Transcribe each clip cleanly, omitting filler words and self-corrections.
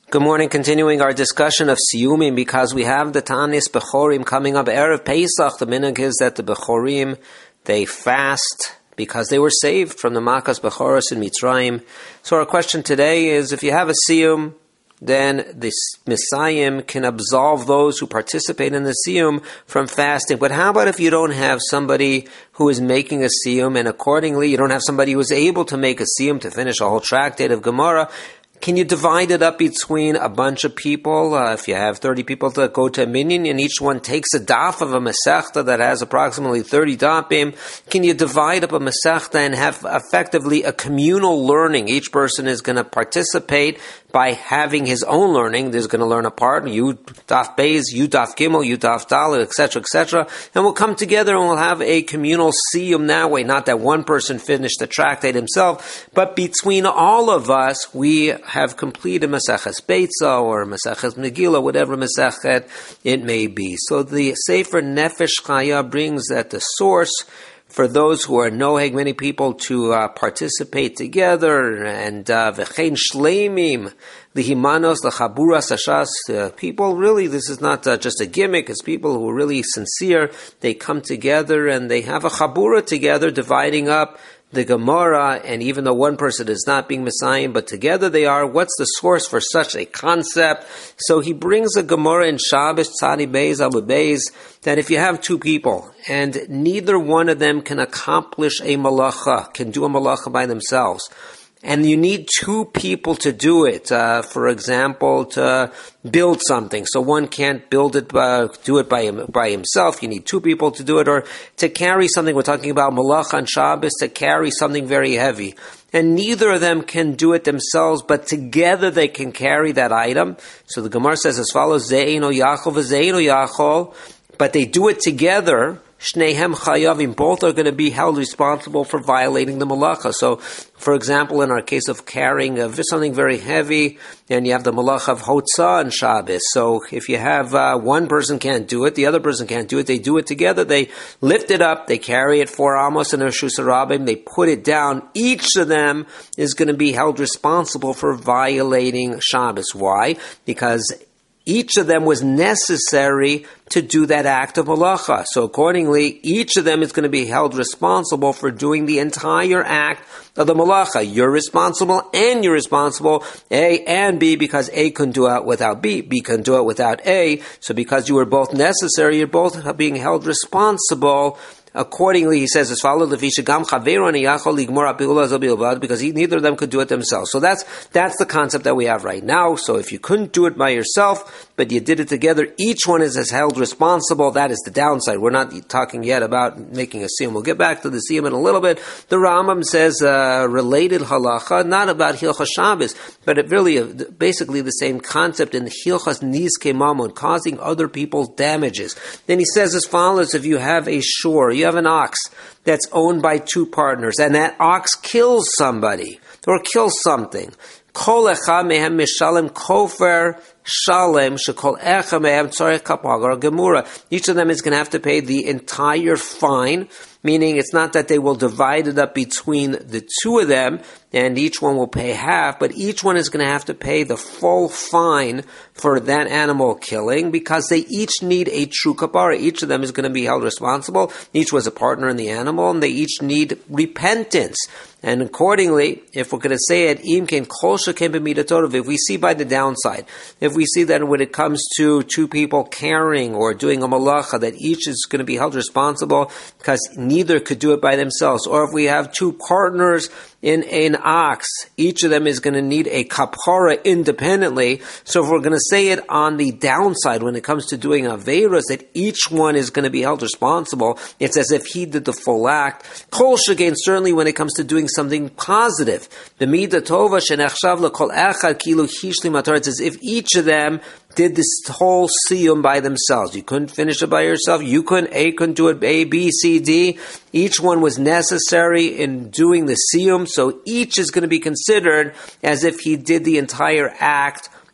Good morning. Continuing our discussion of Siyumim, because we have the Tanis Bechorim coming up. Erev Pesach, the minhag is that the Bechorim, they fast because they were saved from the Makas Bechoros in Mitzrayim. So our question today is, if you have a Siyum, then the Messiah can absolve those who participate in the Siyum from fasting. But how about if you don't have somebody who is making a Siyum, and accordingly you don't have somebody who is able to make a Siyum to finish a whole tractate of Gemara? Can you divide it up between a bunch of people? If you have 30 people that go to a minyan and each one takes a daf of a Masechta that has approximately 30 dafim, can you divide up a Masechta and have effectively a communal learning? Each person is going to participate by having his own learning. There's going to learn a part, you daf Beis, you daf Gimel, you daf Dalet, etc., and we'll come together and we'll have a communal siyum that way. Not that one person finished the tractate himself, but between all of us, we have completed Maseches Beitza or Maseches Megillah, whatever Masechet it may be. So the Sefer Nefesh Chaya brings that the source for those who are noheg, many people to participate together, and v'chein shleimim lihimanos lachaburas hashas. People really, this is not just a gimmick. It's people who are really sincere. They come together and they have a chabura together, dividing up the Gemara, and even though one person is not being Messiah, but together they are, what's the source for such a concept? So he brings a Gemara in Shabbos, Tzadi Beis, Abu Beis, that if you have two people, and neither one of them can accomplish a malacha, can do a malacha by themselves, and you need two people to do it, for example, to build something. So one can't build it, do it by himself. You need two people to do it, or to carry something. We're talking about malacha on Shabbos, to carry something very heavy. And neither of them can do it themselves, but together they can carry that item. So the Gemara says as follows, Ze'eino yachol v'ze'eino yachol, but they do it together. Shnehem chayavim, both are going to be held responsible for violating the malacha. So, for example, in our case of carrying something very heavy, and you have the malacha of hotzah and Shabbos. So, if you have one person can't do it, the other person can't do it, they do it together, they lift it up, they carry it 4 amos in a Reshus HaRabim, they put it down. Each of them is going to be held responsible for violating Shabbos. Why? Because each of them was necessary to do that act of malacha. So accordingly, each of them is going to be held responsible for doing the entire act of the malacha. You're responsible and you're responsible, A and B, because A couldn't do it without B, B couldn't do it without A. So because you were both necessary, you're both being held responsible. Accordingly, he says as follows: because neither of them could do it themselves. So that's the concept that we have right now. So if you couldn't do it by yourself, but you did it together, each one is held responsible. That is the downside. We're not talking yet about making a siyum. We'll get back to the siyum in a little bit. The Rambam says related halacha, not about Hilchas Shabbos, but it really basically the same concept in Hilchas Nizkei Mamon, causing other people's damages. Then he says as follows: if you have a shore, you have an ox that's owned by two partners, and that ox kills somebody or kills something. Kol echad mehem mishalem kofer shalem shekol echad mehem tzarech kapagar gemura. Each of them is going to have to pay the entire fine, meaning it's not that they will divide it up between the two of them and each one will pay half, but each one is going to have to pay the full fine for that animal killing, because they each need a true kapara. Each of them is going to be held responsible. Each was a partner in the animal, and they each need repentance. And accordingly, if we're going to say it, if we see by the downside, if we see that when it comes to two people carrying or doing a malacha, that each is going to be held responsible because neither could do it by themselves, or if we have two partners in an ox, each of them is going to need a kapara independently. So if we're going to say it on the downside when it comes to doing averos, that each one is going to be held responsible, it's as if he did the full act. Kol shekain, certainly when it comes to doing something positive, the midah tova shenechshav lekol echad kilu hishlim matar, it's as if each of them did this whole siyum by themselves. You couldn't finish it by yourself. You couldn't, A couldn't do it, A, B, C, D. Each one was necessary in doing the siyum, so each is going to be considered as if he did the entire act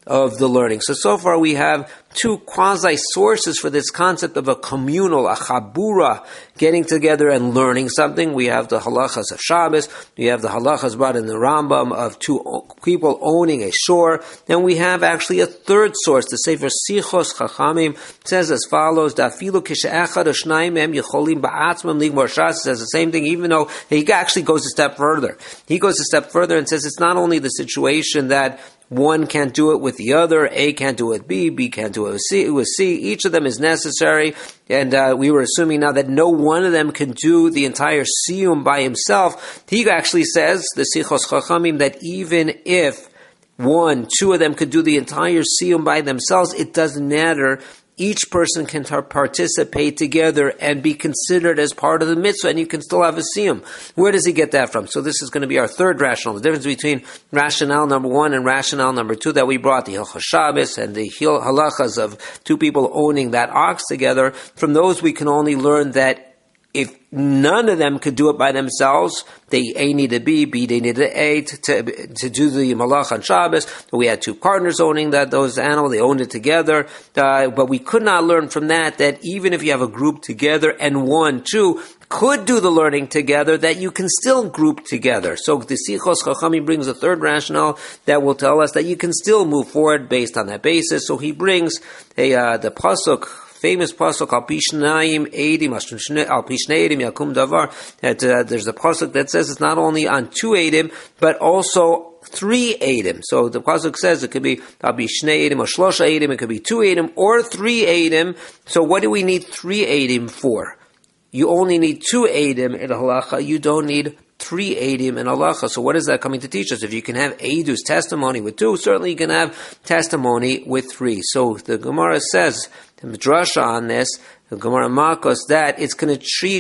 of the learning. So far we have two quasi-sources for this concept of a communal, a chabura, getting together and learning something. We have the halachas of Shabbos, we have the halachas brought in the Rambam of two people owning a shore, and we have actually a third source. The Sefer Sichos Chachamim says as follows, Dafilu kishe'echad oshnayim em yecholim ba'atzmam ligmor shas, says the same thing, even though he actually goes a step further. He goes a step further and says it's not only the situation that one can't do it with the other, A can't do it with B, B can't do it with C. Each of them is necessary, and we were assuming now that no one of them can do the entire siyum by himself. He actually says, the Sichos Chachamim, that even if two of them could do the entire siyum by themselves, it doesn't matter. Each person can participate together and be considered as part of the mitzvah, and you can still have a siyum. Where does he get that from? So this is going to be our third rationale. The difference between rationale number 1 and rationale number 2 that we brought, the Hilchos Shabbos and the halachas of two people owning that ox together. From those we can only learn that if none of them could do it by themselves, A needed B, B they needed A to do the malach on Shabbos. We had two partners owning those animals, they owned it together. But we could not learn from that even if you have a group together and 2 could do the learning together, that you can still group together. So the Sichos Chachamim brings a third rationale that will tell us that you can still move forward based on that basis. So he brings the pasuk, famous pasuk, al pi shnayim eidim, al pi shnei eidim yakum davar. There's a pasuk that says it's not only on 2 eidim, but also 3 eidim. So the pasuk says it could be al pi shnei eidim or shlosha eidim, it could be 2 eidim or 3 eidim. So what do we need 3 eidim for? You only need 2 eidim in halacha. You don't need 3 eidim in halacha. So what is that coming to teach us? If you can have Eidu's testimony with 2, certainly you can have testimony with 3. So the Gemara says, the Midrasha on this, the Gemara Makos, that it's going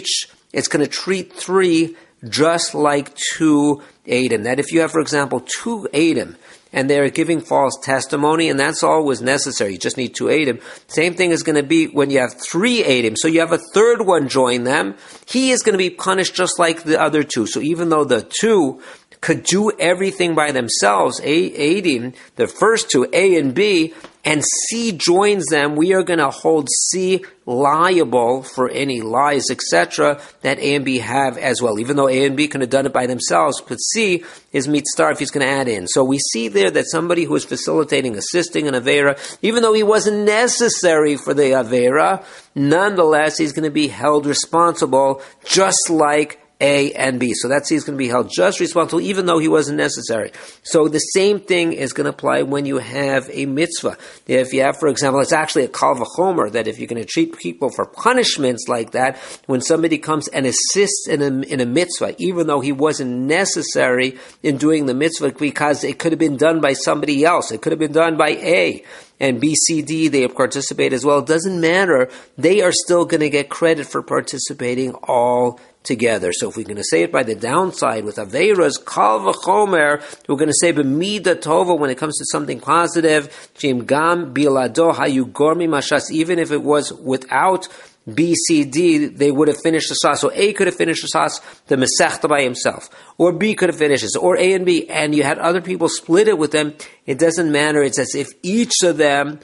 to treat 3 just like 2 eidim. That if you have, for example, 2 eidim, and they're giving false testimony, and that's all was necessary. You just need 2 eidim. Same thing is going to be when you have 3 eidim. So you have a third one join them. He is going to be punished just like the other 2. So even though the 2 could do everything by themselves, eidim, the first 2, A and B, and C joins them, we are going to hold C liable for any lies, etc., that A and B have as well. Even though A and B could have done it by themselves, but C is mitzvah if he's going to add in. So we see there that somebody who is facilitating, assisting an Aveira, even though he wasn't necessary for the Aveira, nonetheless, he's going to be held responsible just like A and B. So that's he's going to be held just responsible even though he wasn't necessary. So the same thing is going to apply when you have a mitzvah. If you have, for example, it's actually a kal v'chomer, that if you're going to treat people for punishments like that, when somebody comes and assists in a mitzvah, even though he wasn't necessary in doing the mitzvah because it could have been done by somebody else, it could have been done by A, and B, C, D, they participate as well. It doesn't matter. They are still going to get credit for participating all together. So if we're going to say it by the downside with Aveiras, Kal V'chomer, we're going to say B'mida Tova when it comes to something positive, Jim Gam Bilado Hayu Gormi Mashas, even if it was without B, C, D, they would have finished the sauce. So A could have finished the sauce, the Masechta by himself. Or B could have finished it. Or A and B. And you had other people split it with them. It doesn't matter. It's as if each of them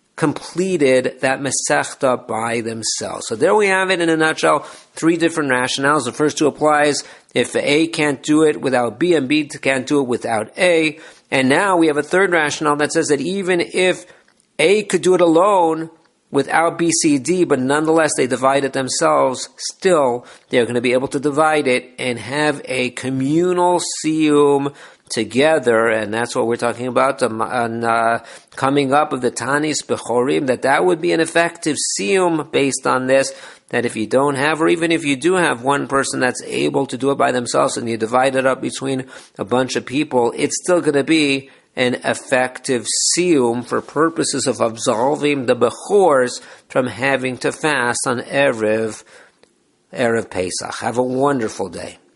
completed that Masechta by themselves. So there we have it in a nutshell. 3 different rationales. The first 2 applies if A can't do it without B and B can't do it without A. And now we have a third rationale that says that even if A could do it alone, without B, C, D, but nonetheless they divide it themselves, still they're going to be able to divide it and have a communal siyum together, and that's what we're talking about on coming up of the Tanis Bechorim, that would be an effective siyum based on this, that if you don't have, or even if you do have one person that's able to do it by themselves and you divide it up between a bunch of people, it's still going to be an effective siyum for purposes of absolving the Bechors from having to fast on Erev Pesach. Have a wonderful day.